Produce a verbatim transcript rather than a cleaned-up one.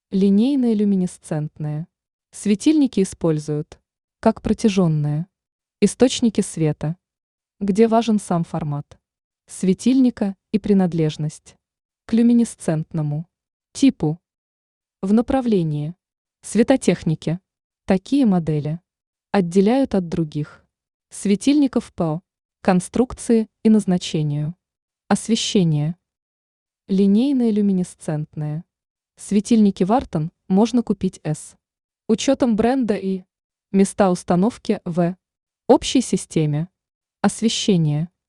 Линейные люминесцентные. Светильники используют как протяженные источники света, где важен сам формат светильника и принадлежность к люминесцентному типу. В направлении светотехники такие модели отделяют от других светильников по конструкции и назначению. Освещение. Линейные люминесцентные. Светильники Вартон можно купить с учетом бренда и места установки в общей системе освещения.